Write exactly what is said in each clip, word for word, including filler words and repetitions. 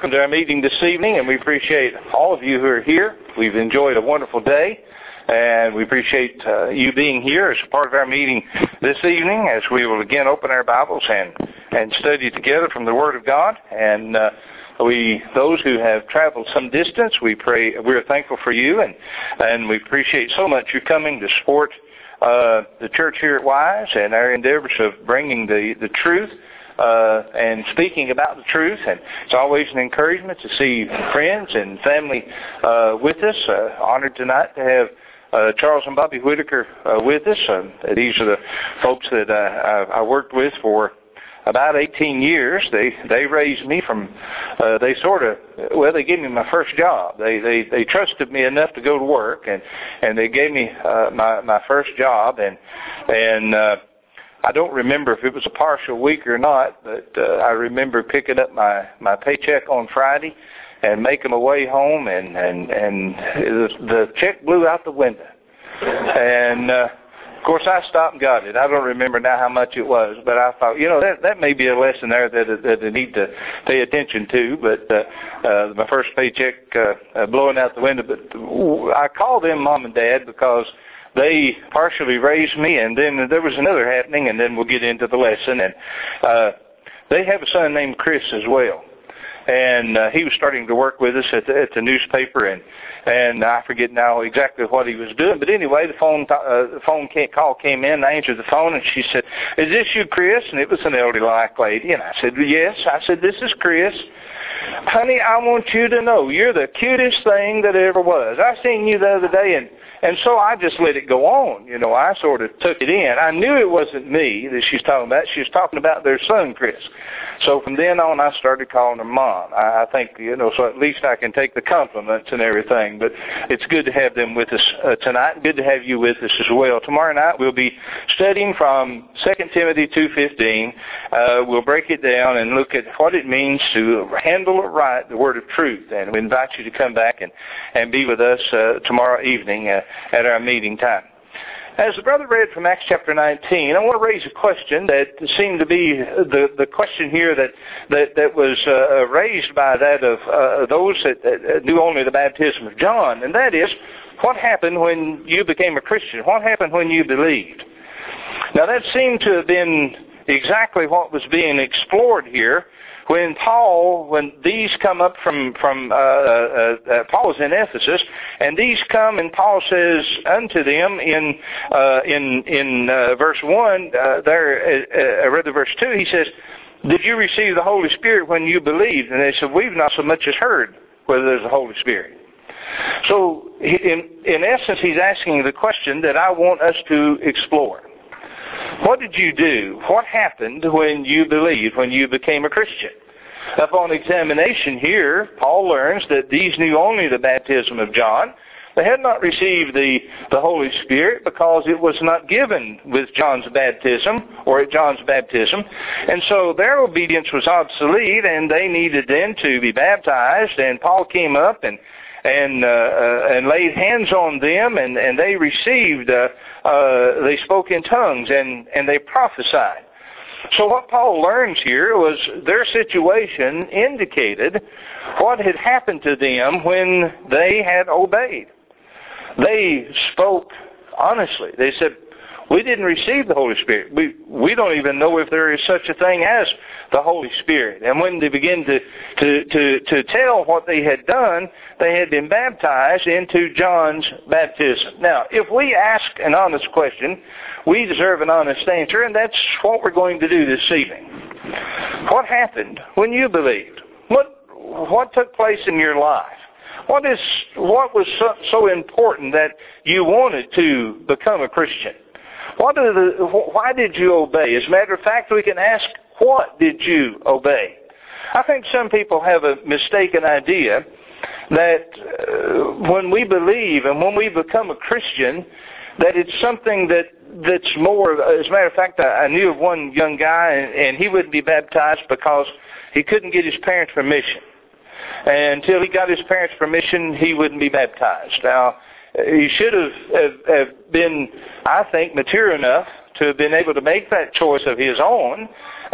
welcome to our meeting this evening, and we appreciate all of you who are here. We've enjoyed a wonderful day, and we appreciate uh, you being here as a part of our meeting this evening, as we will again open our Bibles and, and study together from the Word of God. And uh, we, those who have traveled some distance, we pray we're thankful for you, and and we appreciate so much you coming to support uh, the church here at Wise and our endeavors of bringing the the truth. Uh, and speaking about the truth, and it's always an encouragement to see friends and family uh, with us. Uh, honored tonight to have uh, Charles and Bobby Whitaker uh, with us. Uh, these are the folks that uh, I, I worked with for about eighteen years. They they raised me from. Uh, they sort of well, they gave me my first job. They they they trusted me enough to go to work, and and they gave me uh, my my first job, and and. Uh, I don't remember if it was a partial week or not, but uh, I remember picking up my, my paycheck on Friday and making my way home, and, and, and the, the check blew out the window. And, uh, of course, I stopped and got it. I don't remember now how much it was, but I thought, you know, that that may be a lesson there that, that I need to pay attention to. But uh, uh, my first paycheck uh, uh, blowing out the window. But I called them Mom and Dad because they partially raised me, and then there was another happening, and then we'll get into the lesson. And uh, they have a son named Chris as well, and uh, he was starting to work with us at the, at the newspaper, and and I forget now exactly what he was doing. But anyway, the phone uh, the phone call came in. I answered the phone, and she said, "Is this you, Chris?" And it was an elderly-like lady, and I said, "Yes." I said, "This is Chris. Honey, I want you to know you're the cutest thing that ever was. I seen you the other day, and And so I just let it go on. You know, I sort of took it in. I knew it wasn't me that she's talking about. She was talking about their son, Chris. So from then on, I started calling her Mom. I, I think, you know, so at least I can take the compliments and everything. But it's good to have them with us uh, tonight. Good to have you with us as well. Tomorrow night, we'll be studying from Second Timothy two fifteen. Uh, we'll break it down and look at what it means to handle it right, the word of truth. And we invite you to come back and, and be with us uh, tomorrow evening uh, at our meeting time. As the brother read from Acts chapter nineteen, I want to raise a question that seemed to be the, the question here that that, that was uh, raised by that of uh, those that, that knew only the baptism of John, and that is, what happened when you became a Christian? What happened when you believed? Now that seemed to have been exactly what was being explored here. When Paul, when these come up from, from uh, uh, uh, Paul is in Ephesus, and these come, and Paul says unto them in uh, in in uh, verse one, uh, there, uh, uh, rather verse two, he says, "Did you receive the Holy Spirit when you believed?" And they said, "We've not so much as heard whether there's a Holy Spirit." So, in in essence, he's asking the question that I want us to explore. What did you do? What happened when you believed, when you became a Christian? Upon examination here, Paul learns that these knew only the baptism of John. They had not received the, the Holy Spirit because it was not given with John's baptism or at John's baptism. And so their obedience was obsolete, and they needed then to be baptized. And Paul came up and and uh, uh, and laid hands on them, and, and they received, uh, uh, they spoke in tongues, and, and they prophesied. So what Paul learns here was their situation indicated what had happened to them when they had obeyed. They spoke honestly. They said, "We didn't receive the Holy Spirit. We we don't even know if there is such a thing as the Holy Spirit." And when they began to, to, to, to tell what they had done, they had been baptized into John's baptism. Now, if we ask an honest question, we deserve an honest answer, and that's what we're going to do this evening. What happened when you believed? What what took place in your life? What is what was so, so important that you wanted to become a Christian? What are the, why did you obey? As a matter of fact, we can ask, what did you obey? I think some people have a mistaken idea that uh, when we believe and when we become a Christian, that it's something that that's more. As a matter of fact, I, I knew of one young guy, and, and he wouldn't be baptized because he couldn't get his parents' permission. And until he got his parents' permission, he wouldn't be baptized. Now, he should have, have, have been, I think, mature enough to have been able to make that choice of his own. Uh,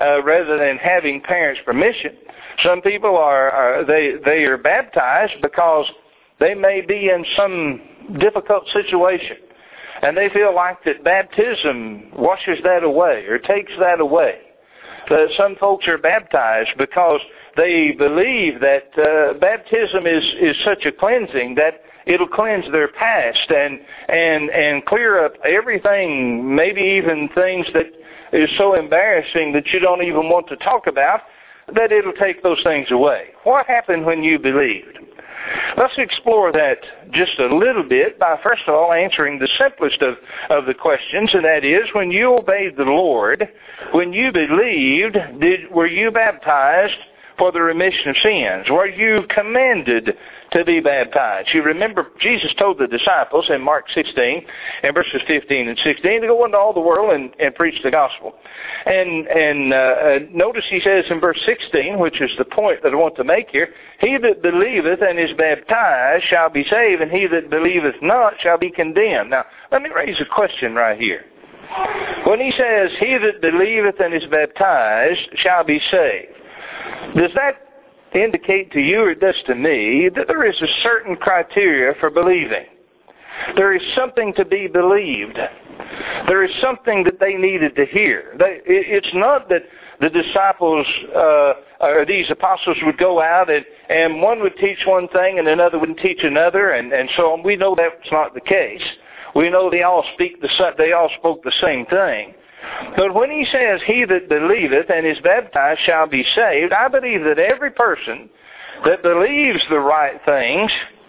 uh, rather than having parents' permission. Some people are, are they they are baptized because they may be in some difficult situation, and they feel like that baptism washes that away or takes that away. Uh, some folks are baptized because they believe that uh, baptism is, is such a cleansing that it'll cleanse their past and and and clear up everything, maybe even things that is so embarrassing that you don't even want to talk about, that it'll take those things away. What happened when you believed? Let's explore that just a little bit by first of all answering the simplest of, of the questions, and that is, when you obeyed the Lord, when you believed, did were you baptized for the remission of sins? Were you commanded to be baptized? You remember Jesus told the disciples in Mark sixteen and verses fifteen and sixteen to go into all the world and, and preach the gospel. And and uh, notice he says in verse sixteen, which is the point that I want to make here, he that believeth and is baptized shall be saved, and he that believeth not shall be condemned. Now, let me raise a question right here. When he says, he that believeth and is baptized shall be saved, does that indicate to you, or does to me, that there is a certain criteria for believing? There is something to be believed. There is something that they needed to hear. They, it's not that the disciples, uh, or these apostles would go out and, and one would teach one thing and another would teach another, and, and so on. We know that's not the case. We know they all speak the they all spoke the same thing. But when he says, he that believeth and is baptized shall be saved, I believe that every person that believes the right things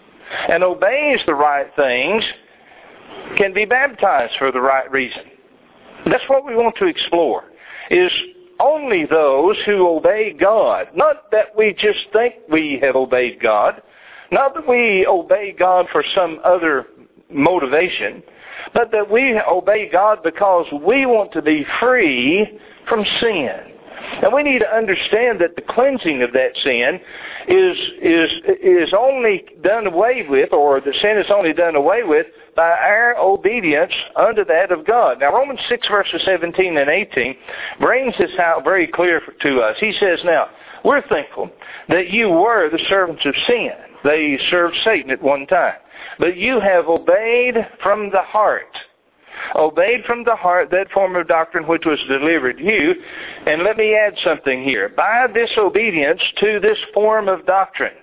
and obeys the right things can be baptized for the right reason. That's what we want to explore, is only those who obey God. Not that we just think we have obeyed God, not that we obey God for some other motivation, but that we obey God because we want to be free from sin. And we need to understand that the cleansing of that sin is is is only done away with, or the sin is only done away with, by our obedience unto that of God. Now, Romans six verses seventeen and eighteen brings this out very clear to us. He says, now, we're thankful that you were the servants of sin. They served Satan at one time. But you have obeyed from the heart. Obeyed from the heart that form of doctrine which was delivered to you. And let me add something here. By this obedience to this form of doctrine,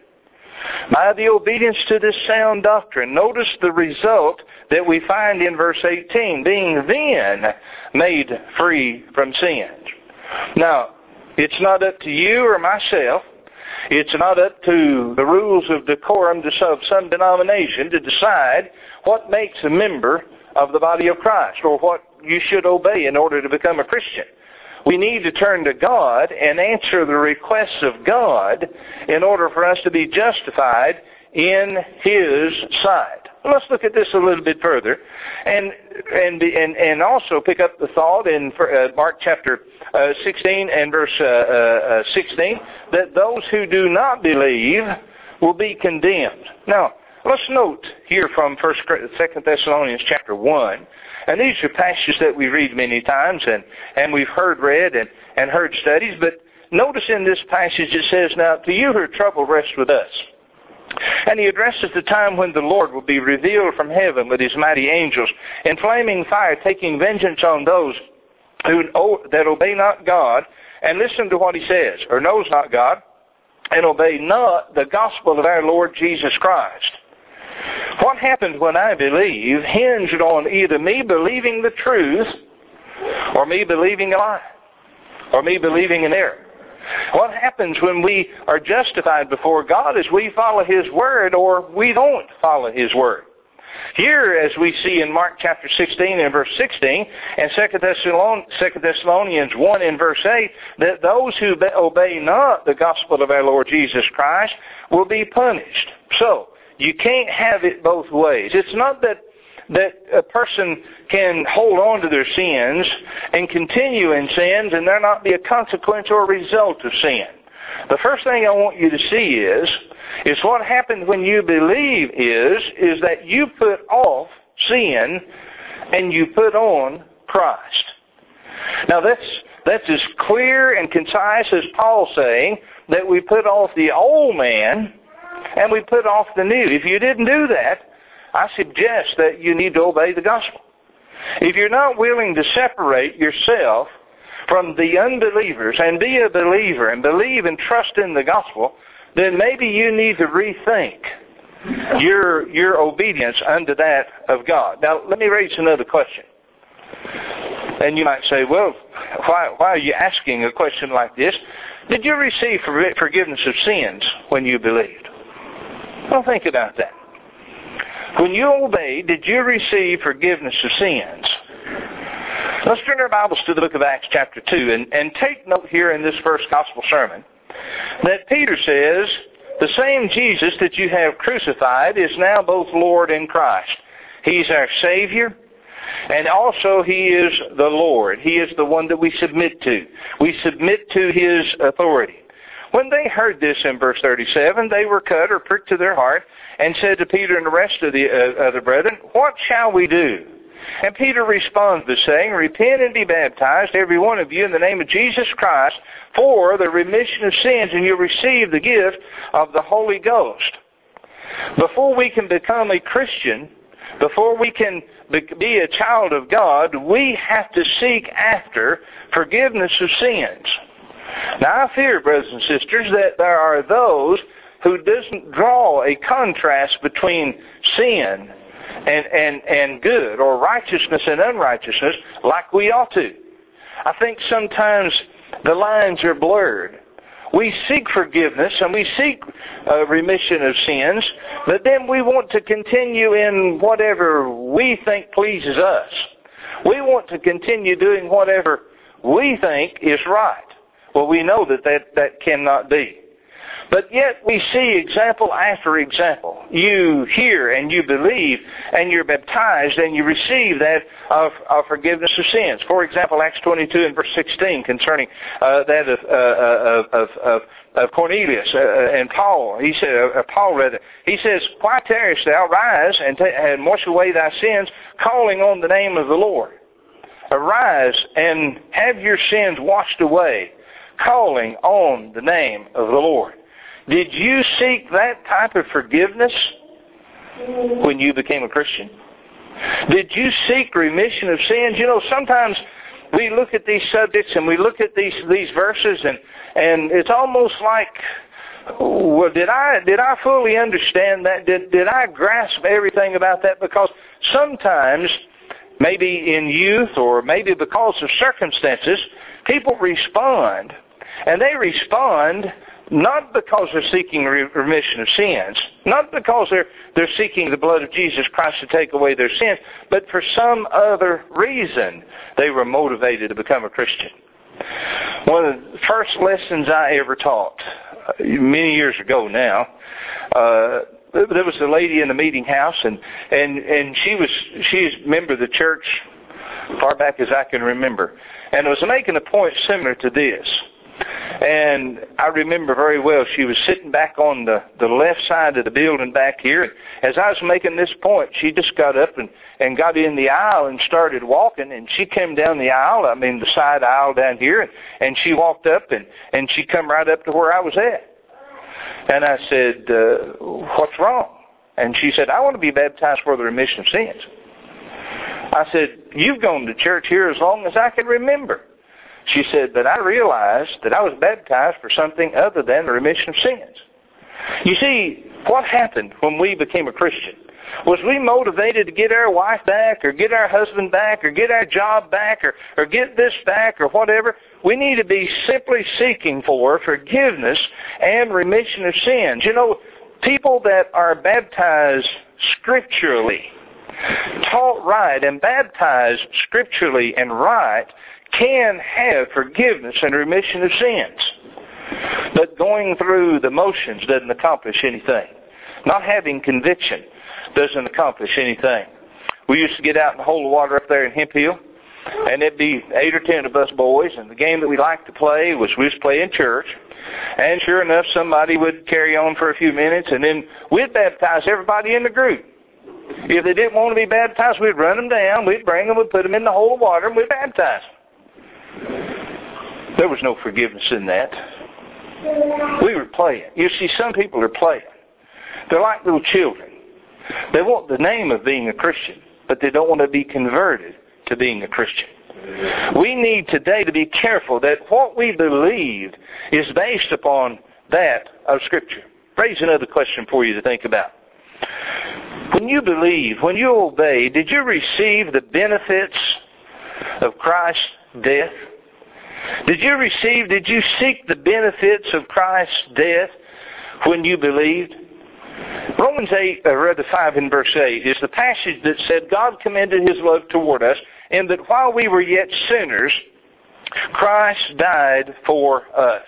by the obedience to this sound doctrine, notice the result that we find in verse eighteen, being then made free from sin. Now, it's not up to you or myself. It's not up to the rules of decorum of some denomination to decide what makes a member of the body of Christ, or what you should obey in order to become a Christian. We need to turn to God and answer the requests of God in order for us to be justified in His sight. Let's look at this a little bit further, and and and, and also pick up the thought in uh, Mark chapter uh, sixteen and verse uh, uh, sixteen, that those who do not believe will be condemned. Now, let's note here from First, Second Thessalonians chapter one, and these are passages that we read many times and and we've heard read and and heard studies. But notice in this passage it says, "Now to you who are troubled, rest with us." And he addresses the time when the Lord will be revealed from heaven with His mighty angels in flaming fire, taking vengeance on those who that obey not God. And listen to what he says, or knows not God, and obey not the gospel of our Lord Jesus Christ. What happened when I believe hinged on either me believing the truth, or me believing a lie, or me believing an error. What happens when we are justified before God is we follow His Word, or we don't follow His Word. Here, as we see in Mark chapter sixteen and verse sixteen, and Second Thessalonians one and verse eight, that those who obey not the gospel of our Lord Jesus Christ will be punished. So, you can't have it both ways. It's not that that a person can hold on to their sins and continue in sins and there not be a consequence or a result of sin. The first thing I want you to see is, is what happened when you believe is, is that you put off sin and you put on Christ. Now that's, that's as clear and concise as Paul saying that we put off the old man and we put off the new. If you didn't do that, I suggest that you need to obey the gospel. If you're not willing to separate yourself from the unbelievers and be a believer and believe and trust in the gospel, then maybe you need to rethink your your obedience unto that of God. Now, let me raise another question. And you might say, well, why, why are you asking a question like this? Did you receive forgiveness of sins when you believed? Well, think about that. When you obeyed, did you receive forgiveness of sins? Let's turn our Bibles to the book of Acts chapter two and, and take note here in this first gospel sermon that Peter says, the same Jesus that you have crucified is now both Lord and Christ. He's our Savior, and also He is the Lord. He is the one that we submit to. We submit to His authority. When they heard this in verse thirty-seven, they were cut or pricked to their heart and said to Peter and the rest of the uh, other brethren, what shall we do? And Peter responded, saying, repent and be baptized, every one of you, in the name of Jesus Christ, for the remission of sins, and you'll receive the gift of the Holy Ghost. Before we can become a Christian, before we can be a child of God, we have to seek after forgiveness of sins. Now, I fear, brothers and sisters, that there are those who doesn't draw a contrast between sin and, and, and good, or righteousness and unrighteousness, like we ought to. I think sometimes the lines are blurred. We seek forgiveness and we seek uh, remission of sins, but then we want to continue in whatever we think pleases us. We want to continue doing whatever we think is right. Well, we know that that, that cannot be. But yet we see example after example. You hear and you believe and you're baptized and you receive that of, of forgiveness of sins. For example, Acts twenty-two and verse sixteen concerning uh, that of, uh, of, of, of Cornelius uh, and Paul. He said, uh, Paul rather, he says, why tarriest thou? Rise and, ta- and wash away thy sins, calling on the name of the Lord. Arise and have your sins washed away, calling on the name of the Lord. Did you seek that type of forgiveness when you became a Christian? Did you seek remission of sins? You know, sometimes we look at these subjects and we look at these these verses and, and it's almost like, well, did I did I fully understand that? Did did I grasp everything about that? Because sometimes, maybe in youth or maybe because of circumstances, people respond, and they respond not because they're seeking remission of sins, not because they're they're seeking the blood of Jesus Christ to take away their sins, but for some other reason they were motivated to become a Christian. One of the first lessons I ever taught, many years ago now, uh, there was a lady in the meeting house, and and and she was she's a member of the church far back as I can remember, and was making a point similar to this. And I remember very well, she was sitting back on the, the left side of the building back here. As I was making this point, she just got up and, and got in the aisle and started walking. And she came down the aisle, I mean the side aisle down here, and, and she walked up and, and she come right up to where I was at. And I said, uh, what's wrong? And she said, I want to be baptized for the remission of sins. I said, you've gone to church here as long as I can remember. She said, but I realized that I was baptized for something other than the remission of sins. You see, what happened when we became a Christian? Was we motivated to get our wife back, or get our husband back, or get our job back, or, or get this back, or whatever? We need to be simply seeking for forgiveness and remission of sins. You know, people that are baptized scripturally, taught right, and baptized scripturally and right, can have forgiveness and remission of sins. But going through the motions doesn't accomplish anything. Not having conviction doesn't accomplish anything. We used to get out in the hole of water up there in Hemp Hill, and there'd be eight or ten of us boys, and the game that we liked to play was we used to play in church. And sure enough, somebody would carry on for a few minutes, and then we'd baptize everybody in the group. If they didn't want to be baptized, we'd run them down, we'd bring them, we'd put them in the hole of water, and we'd baptize them. There was no forgiveness in that. We were playing. You see, some people are playing. They're like little children. They want the name of being a Christian, but they don't want to be converted to being a Christian. We need today to be careful that what we believe is based upon that of Scripture. Raise another question for you to think about. When you believe, when you obey, did you receive the benefits of Christ's death? Did you receive, did you seek the benefits of Christ's death when you believed? Romans eight, or rather five in verse eight, is the passage that said, God commended His love toward us, in that while we were yet sinners, Christ died for us.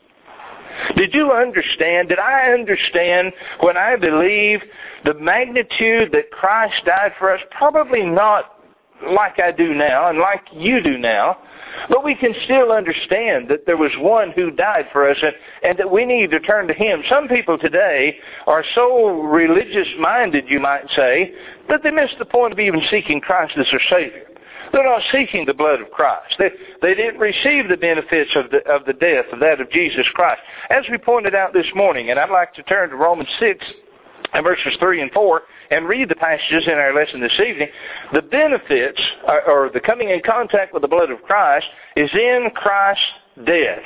Did you understand, did I understand when I believe the magnitude that Christ died for us? Probably not like I do now and like you do now, but we can still understand that there was one who died for us and, and that we need to turn to Him. Some people today are so religious-minded, you might say, that they miss the point of even seeking Christ as their Savior. They're not seeking the blood of Christ. They, they didn't receive the benefits of the, of the death of that of Jesus Christ. As we pointed out this morning, and I'd like to turn to Romans six and verses three and four and read the passages in our lesson this evening. The benefits, or, or the coming in contact with the blood of Christ, is in Christ's death.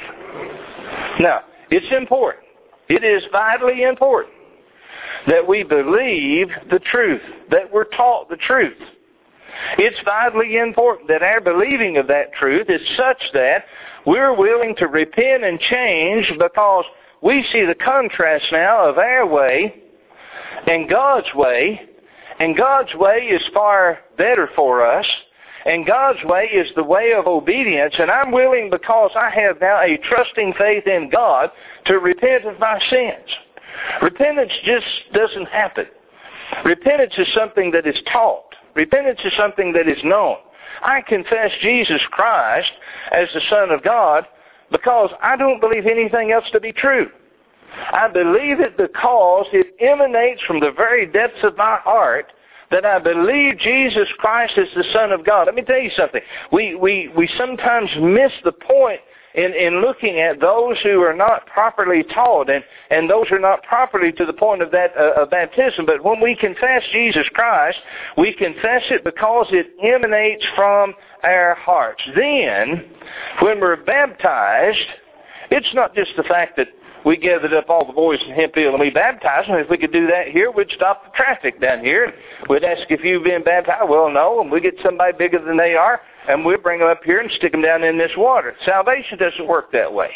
Now, it's important. It is vitally important that we believe the truth, that we're taught the truth. It's vitally important that our believing of that truth is such that we're willing to repent and change, because we see the contrast now of our way and God's way, and God's way is far better for us, and God's way is the way of obedience, and I'm willing, because I have now a trusting faith in God, to repent of my sins. Repentance just doesn't happen. Repentance is something that is taught. Repentance is something that is known. I confess Jesus Christ as the Son of God because I don't believe anything else to be true. I believe it because it emanates from the very depths of my heart that I believe Jesus Christ is the Son of God. Let me tell you something. We we, we sometimes miss the point in, in looking at those who are not properly taught and, and those who are not properly to the point of that uh, of baptism. But when we confess Jesus Christ, we confess it because it emanates from our hearts. Then, when we're baptized, it's not just the fact that we gathered up all the boys in Hemphill and we baptized them. If we could do that here, we'd stop the traffic down here. We'd ask if you've been baptized. Well, no. And we get somebody bigger than they are, and we'll bring them up here and stick them down in this water. Salvation doesn't work that way.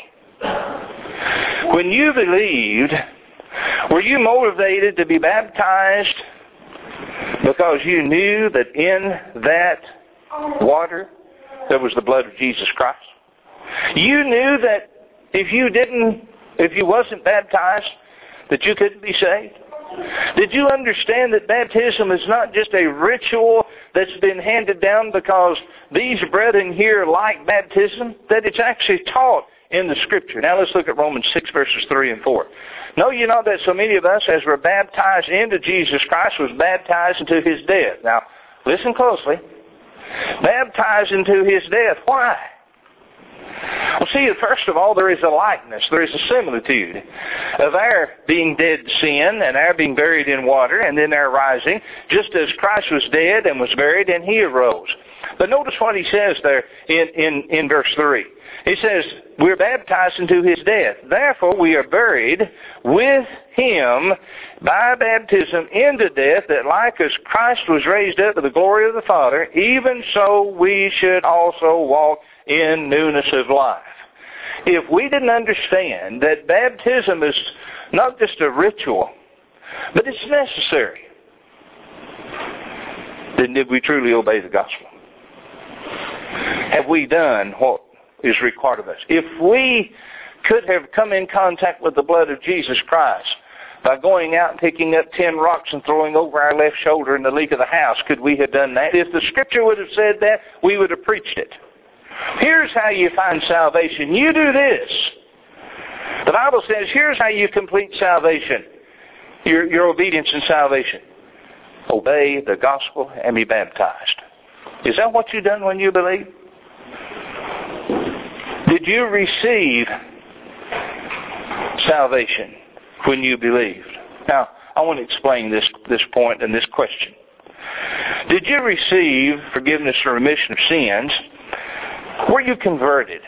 When you believed, were you motivated to be baptized because you knew that in that water there was the blood of Jesus Christ? You knew that if you didn't If you wasn't baptized, that you couldn't be saved? Did you understand that baptism is not just a ritual that's been handed down because these brethren here like baptism? That it's actually taught in the Scripture. Now let's look at Romans six verses three and four. Know you not that so many of us, as were baptized into Jesus Christ, was baptized into His death? Now, listen closely. Baptized into His death. Why? Well, see, first of all, there is a likeness, there is a similitude of our being dead to sin and our being buried in water and then our rising, just as Christ was dead and was buried and He arose. But notice what He says there in, in, in verse three. He says, we're baptized into His death. Therefore, we are buried with Him by baptism into death, that like as Christ was raised up to the glory of the Father, even so we should also walk in newness of life. If we didn't understand that baptism is not just a ritual, but it's necessary, then did we truly obey the gospel? Have we done what is required of us? If we could have come in contact with the blood of Jesus Christ by going out and picking up ten rocks and throwing over our left shoulder in the leak of the house, could we have done that? If the Scripture would have said that, we would have preached it. Here's how you find salvation. You do this. The Bible says, here's how you complete salvation, your, your obedience in salvation. Obey the gospel and be baptized. Is that what you done when you believe? Did you receive salvation when you believed? Now, I want to explain this, this point and this question. Did you receive forgiveness or remission of sins? Were you converted?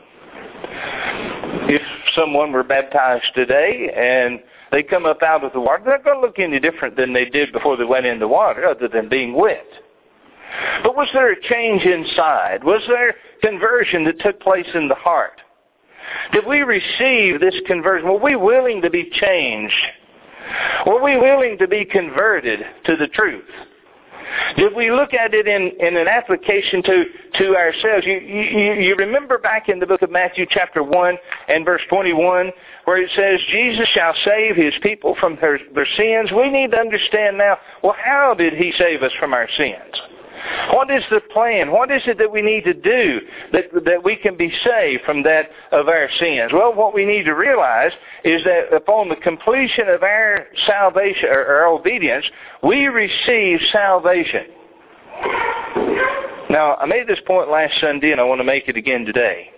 If someone were baptized today and they come up out of the water, they're not going to look any different than they did before they went in the water, other than being wet. But was there a change inside? Was there conversion that took place in the heart? Did we receive this conversion? Were we willing to be changed? Were we willing to be converted to the truth? Did we look at it in, in an application to, to ourselves? You, you, you remember back in the book of Matthew chapter one and verse twenty-one where it says, Jesus shall save His people from their, their sins. We need to understand now, well, how did He save us from our sins? What is the plan? What is it that we need to do that, that we can be saved from that of our sins? Well, what we need to realize is that upon the completion of our salvation, or our obedience, we receive salvation. Now, I made this point last Sunday, and I want to make it again today.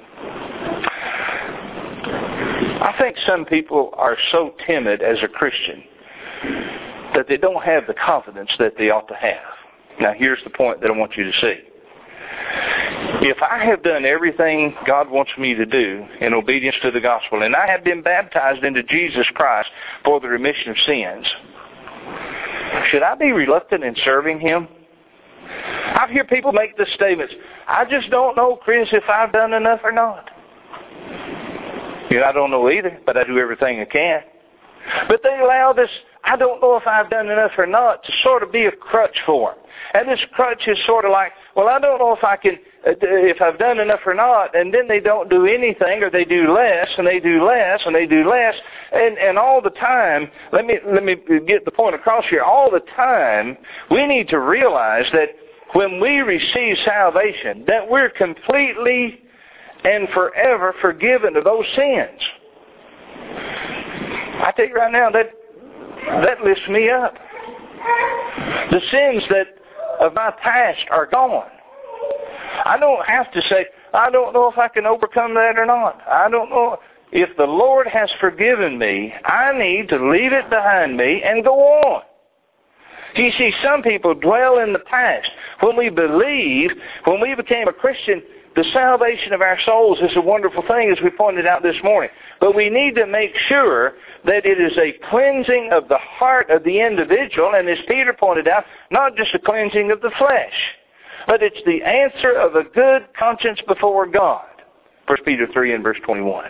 I think some people are so timid as a Christian that they don't have the confidence that they ought to have. Now, here's the point that I want you to see. If I have done everything God wants me to do in obedience to the gospel, and I have been baptized into Jesus Christ for the remission of sins, should I be reluctant in serving Him? I hear people make the statements, I just don't know, Chris, if I've done enough or not. You know, I don't know either, but I do everything I can. But they allow this, I don't know if I've done enough or not, to sort of be a crutch for them. And this crutch is sort of like, well, I don't know if I can, if I've done enough or not, and then they don't do anything, or they do less, and they do less, and they do less, and, and all the time, let me, let me get the point across here, all the time, we need to realize that when we receive salvation, that we're completely and forever forgiven of those sins. I tell you right now, that that lifts me up. The sins that of my past are gone. I don't have to say, I don't know if I can overcome that or not. I don't know. If the Lord has forgiven me, I need to leave it behind me and go on. You see, some people dwell in the past. When we believe, when we became a Christian, the salvation of our souls is a wonderful thing, as we pointed out this morning. But we need to make sure that it is a cleansing of the heart of the individual, and as Peter pointed out, not just a cleansing of the flesh, but it's the answer of a good conscience before God. First Peter three and verse twenty-one.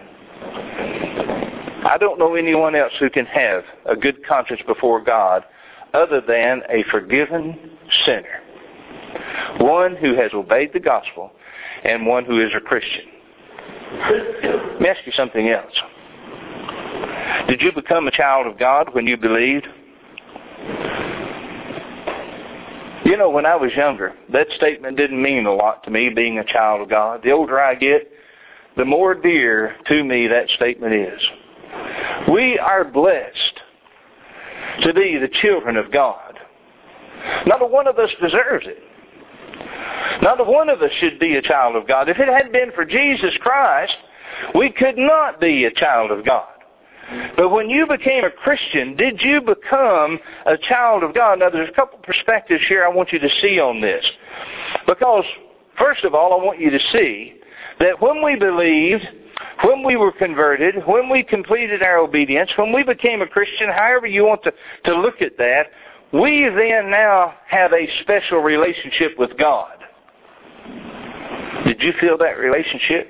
I don't know anyone else who can have a good conscience before God other than a forgiven sinner. One who has obeyed the gospel and one who is a Christian. Let me ask you something else. Did you become a child of God when you believed? You know, when I was younger, that statement didn't mean a lot to me, being a child of God. The older I get, the more dear to me that statement is. We are blessed to be the children of God. Not a one of us deserves it. Not a one of us should be a child of God. If it hadn't been for Jesus Christ, we could not be a child of God. But when you became a Christian, did you become a child of God? Now, there's a couple perspectives here I want you to see on this. Because, first of all, I want you to see that when we believed, when we were converted, when we completed our obedience, when we became a Christian, however you want to, to look at that, we then now have a special relationship with God. Did you feel that relationship?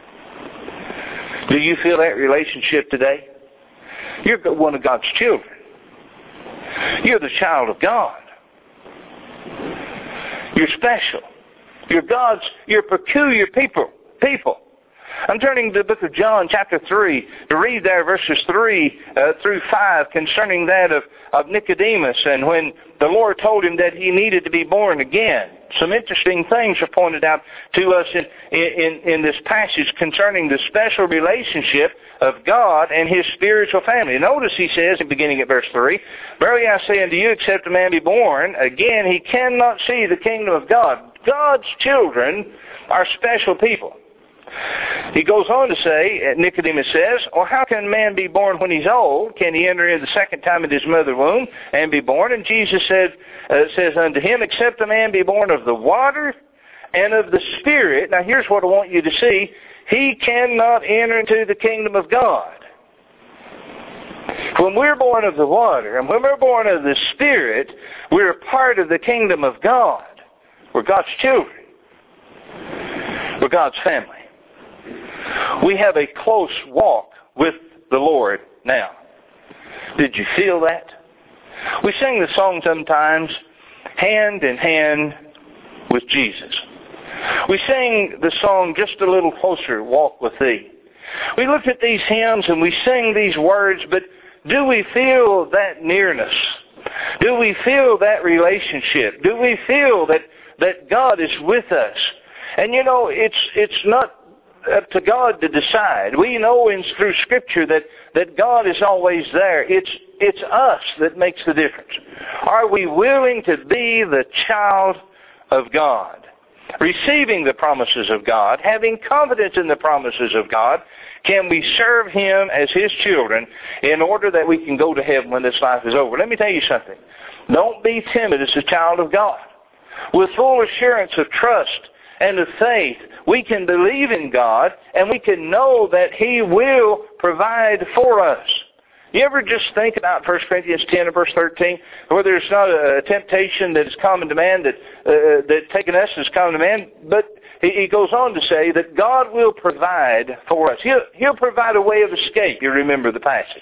Do you feel that relationship today? You're one of God's children. You're the child of God. You're special. You're God's, you're peculiar people. People. I'm turning to the book of John, chapter three, to read there verses three uh, through five concerning that of, of Nicodemus, and when the Lord told him that he needed to be born again. Some interesting things are pointed out to us in, in, in this passage concerning the special relationship of God and His spiritual family. Notice he says, beginning at verse three, "Verily I say unto you, except a man be born again, he cannot see the kingdom of God." God's children are special people. He goes on to say, Nicodemus says, or how can a man be born when he's old? Can he enter in the second time in his mother's womb and be born? And Jesus said, uh, says unto him, except a man be born of the water and of the Spirit. Now here's what I want you to see. He cannot enter into the kingdom of God. When we're born of the water and when we're born of the Spirit, we're a part of the kingdom of God. We're God's children. We're God's family. We have a close walk with the Lord now. Did you feel that? We sing the song sometimes, hand in hand with Jesus. We sing the song, just a little closer, walk with thee. We look at these hymns and we sing these words, but do we feel that nearness? Do we feel that relationship? Do we feel that, that God is with us? And you know, it's it's not up to God to decide. We know in through Scripture that, that God is always there. It's it's us that makes the difference. Are we willing to be the child of God? Receiving the promises of God, having confidence in the promises of God, can we serve Him as His children in order that we can go to heaven when this life is over? Let me tell you something. Don't be timid as a child of God. With full assurance of trust and of faith, we can believe in God and we can know that He will provide for us. You ever just think about First Corinthians ten and verse thirteen, where there's not a temptation that is common to man, that uh, that taken us is common to man, but he, he goes on to say that God will provide for us. He'll, he'll provide a way of escape. You remember the passage.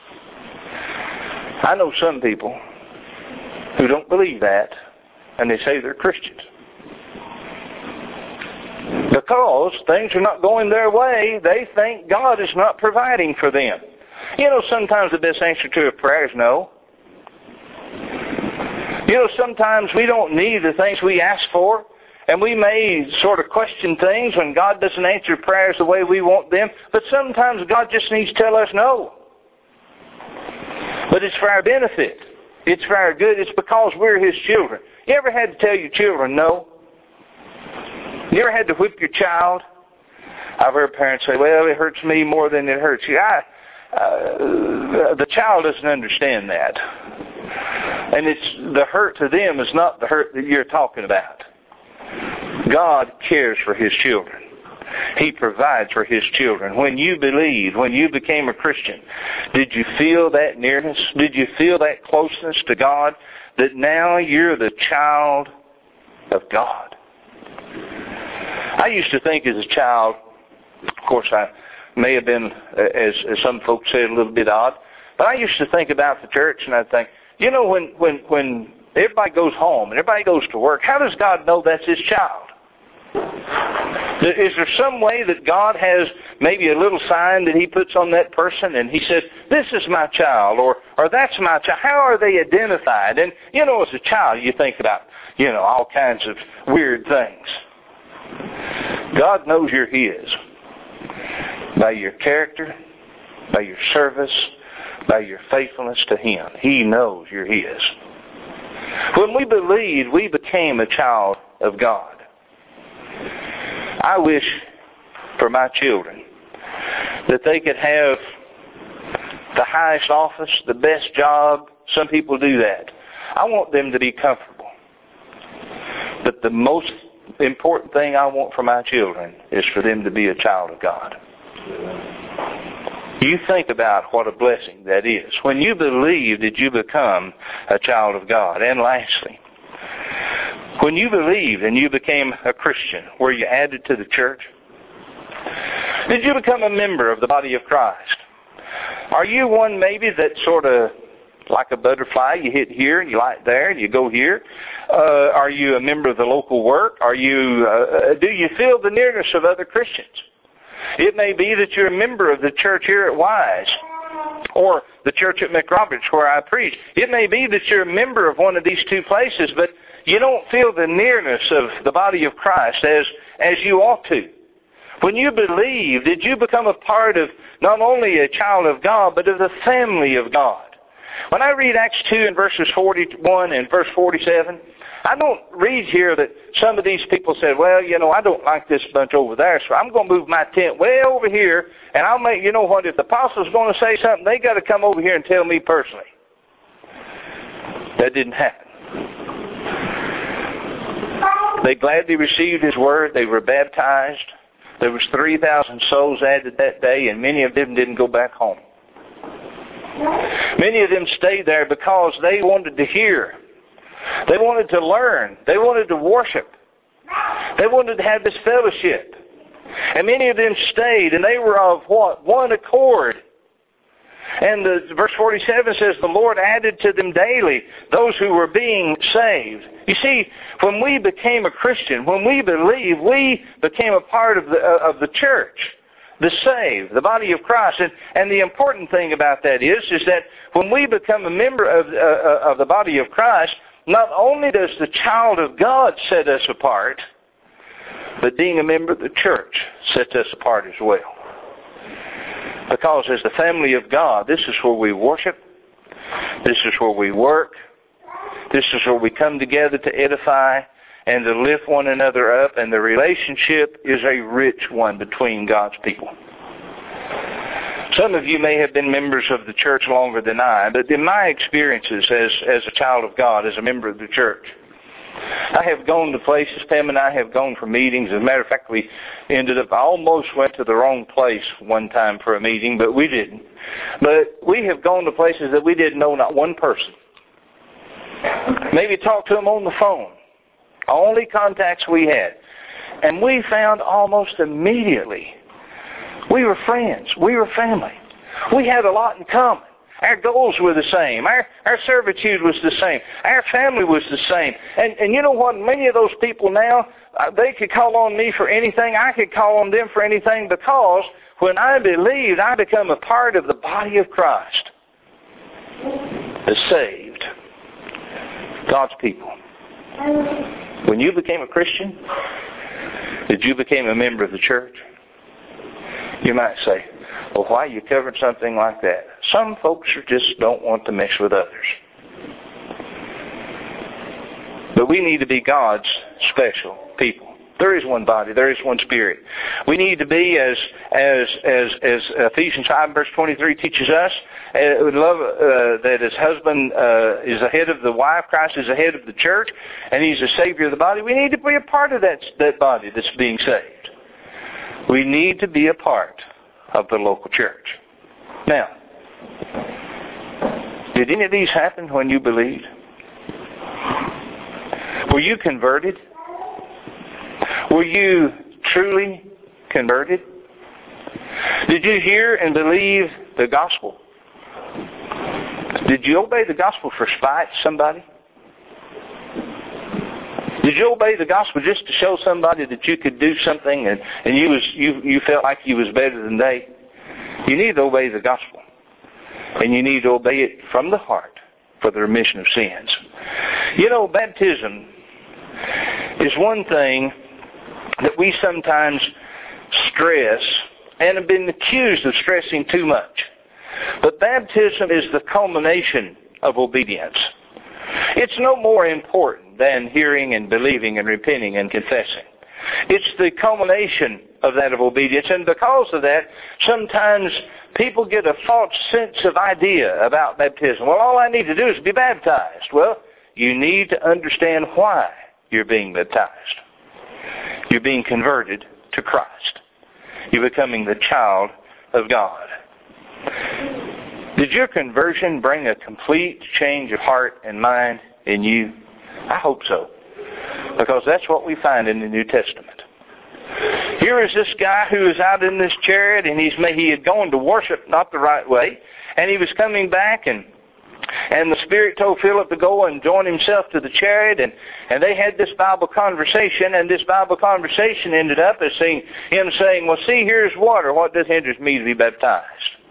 I know some people who don't believe that, and they say they're Christians. Because things are not going their way, they think God is not providing for them. You know, sometimes the best answer to a prayer is no. You know, sometimes we don't need the things we ask for, and we may sort of question things when God doesn't answer prayers the way we want them, but sometimes God just needs to tell us no. But it's for our benefit. It's for our good. It's because we're His children. You ever had to tell your children no? You ever had to whip your child? I've heard parents say, well, it hurts me more than it hurts you. I, uh, the child doesn't understand that. And it's the hurt to them is not the hurt that you're talking about. God cares for His children. He provides for His children. When you believed, when you became a Christian, did you feel that nearness? Did you feel that closeness to God? That now you're the child of God. I used to think as a child, of course I may have been, as, as some folks said, a little bit odd, but I used to think about the church and I'd think, you know, when, when, when everybody goes home and everybody goes to work, how does God know that's His child? Is there some way that God has maybe a little sign that He puts on that person and He says, this is my child, or, or that's my child? How are they identified? And, you know, as a child, you think about, you know, all kinds of weird things. God knows you're His by your character, by your service, by your faithfulness to Him. He knows you're His. When we believed, we became a child of God. I wish for my children that they could have the highest office, the best job. Some people do that. I want them to be comfortable. But the most important thing I want for my children is for them to be a child of God. You think about what a blessing that is. When you believe that you become a child of God. And lastly, when you believed and you became a Christian, were you added to the church? Did you become a member of the body of Christ? Are you one maybe that sort of like a butterfly, you hit here and you light there and you go here? Uh, are you a member of the local work? Are you? Uh, do you feel the nearness of other Christians? It may be that you're a member of the church here at Wise or the church at McRoberts where I preach. It may be that you're a member of one of these two places, but you don't feel the nearness of the body of Christ as, as you ought to. When you believe, did you become a part of not only a child of God, but of the family of God? When I read Acts two and verses forty-one and verse forty-seven, I don't read here that some of these people said, well, you know, I don't like this bunch over there, so I'm going to move my tent way over here, and I'll make, you know what, if the apostle's going to say something, they got to come over here and tell me personally. That didn't happen. They gladly received his word. They were baptized. There was three thousand souls added that day, and many of them didn't go back home. Many of them stayed there because they wanted to hear. They wanted to learn. They wanted to worship. They wanted to have this fellowship. And many of them stayed, and they were of what? One accord. And the, verse forty-seven says, the Lord added to them daily those who were being saved. You see, when we became a Christian, when we believed, we became a part of the, uh, of the church, the saved, the body of Christ. And, and the important thing about that is, is that when we become a member of, uh, of the body of Christ, not only does the child of God set us apart, but being a member of the church sets us apart as well. Because as the family of God, this is where we worship, this is where we work, this is where we come together to edify and to lift one another up, and the relationship is a rich one between God's people. Some of you may have been members of the church longer than I, but in my experiences as, as a child of God, as a member of the church, I have gone to places, Pam and I have gone for meetings. As a matter of fact, we ended up, I almost went to the wrong place one time for a meeting, but we didn't. But we have gone to places that we didn't know not one person. Maybe talked to them on the phone. Only contacts we had. And we found almost immediately we were friends. We were family. We had a lot in common. Our goals were the same. Our our servitude was the same. Our family was the same. And and you know what? Many of those people now, uh, they could call on me for anything. I could call on them for anything, because when I believed, I become a part of the body of Christ. The saved. God's people. When you became a Christian, did you become a member of the church? You might say, well, why are you covering something like that? Some folks just don't want to mess with others. But we need to be God's special people. There is one body. There is one spirit. We need to be, as as as as Ephesians five verse twenty-three teaches us, uh, love uh, that his husband uh, is the head of the wife. Christ is the head of the church, and he's the Savior of the body. We need to be a part of that that body that's being saved. We need to be a part of the local church. Now, did any of these happen when you believed? Were you converted? Were you truly converted? Did you hear and believe the gospel? Did you obey the gospel for spite somebody? Did you obey the gospel just to show somebody that you could do something and, and you was you you felt like you was better than they? You need to obey the gospel. And you need to obey it from the heart for the remission of sins. You know, baptism is one thing that we sometimes stress and have been accused of stressing too much. But baptism is the culmination of obedience. It's no more important than hearing and believing and repenting and confessing. It's the culmination of that of obedience. And because of that, sometimes people get a false sense of idea about baptism. Well, all I need to do is be baptized. Well, you need to understand why you're being baptized. You're being converted to Christ. You're becoming the child of God. Did your conversion bring a complete change of heart and mind in you? I hope so. Because that's what we find in the New Testament. Here is this guy who is out in this chariot, and he's he had gone to worship not the right way, and he was coming back, and and the Spirit told Philip to go and join himself to the chariot, and, and they had this Bible conversation, and this Bible conversation ended up as seeing him saying, well, see, here's water. What does hinders me to be baptized?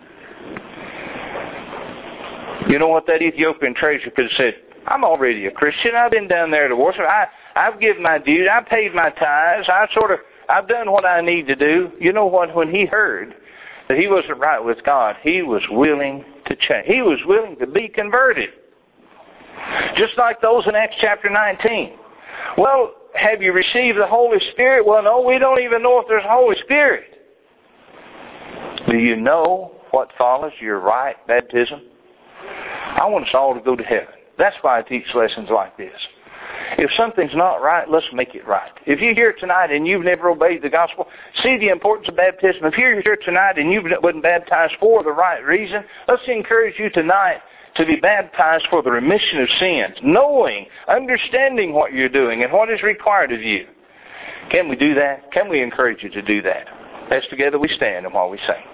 You know what? That Ethiopian treasurer could have said, I'm already a Christian. I've been down there to worship. I, I've given my dues. I paid my tithes. I sort of, I've done what I need to do. You know what? When he heard that he wasn't right with God, he was willing to change. He was willing to be converted. Just like those in Acts chapter nineteen. Well, have you received the Holy Spirit? Well, no, we don't even know if there's a Holy Spirit. Do you know what follows your right baptism? I want us all to go to heaven. That's why I teach lessons like this. If something's not right, let's make it right. If you're here tonight and you've never obeyed the gospel, see the importance of baptism. If you're here tonight and you wasn't baptized for the right reason, let's encourage you tonight to be baptized for the remission of sins, knowing, understanding what you're doing and what is required of you. Can we do that? Can we encourage you to do that? As together we stand and while we sing.